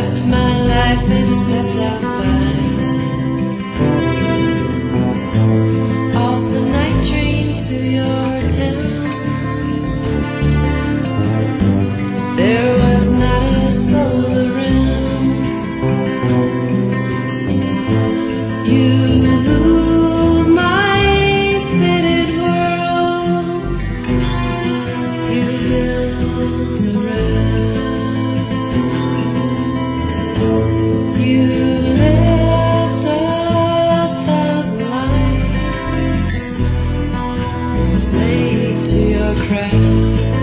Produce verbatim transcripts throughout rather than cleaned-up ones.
left my life and stepped outside off the night train to your town. There was not a soul around. You moved my fitted world. You built around. You left a thousand lives laid to your craft.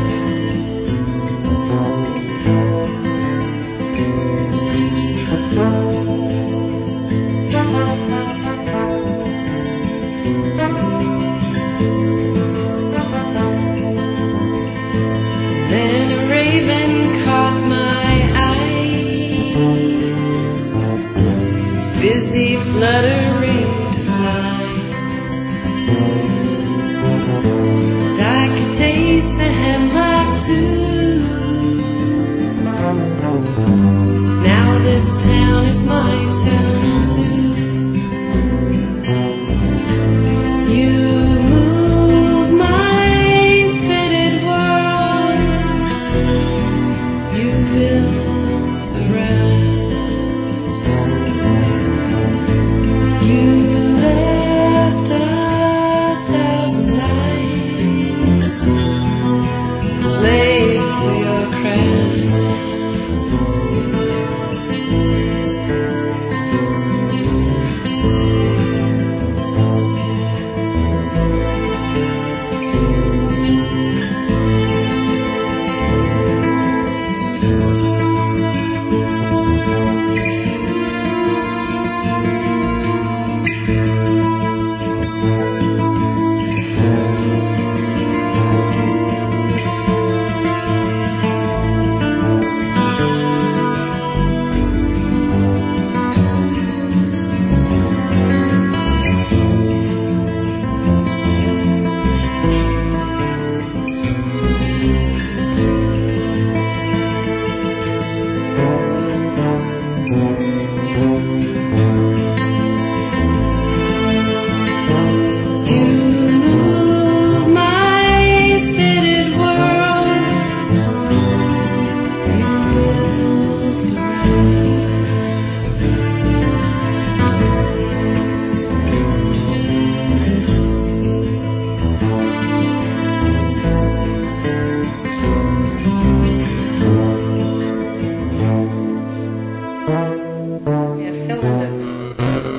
Then a raven caught my eye, busy fluttering to fly. I could taste the hemlock too. Now this town is my town too. You moved my fitted world. You built around. You left a thousand lives laid to your craft. Yeah, fill in the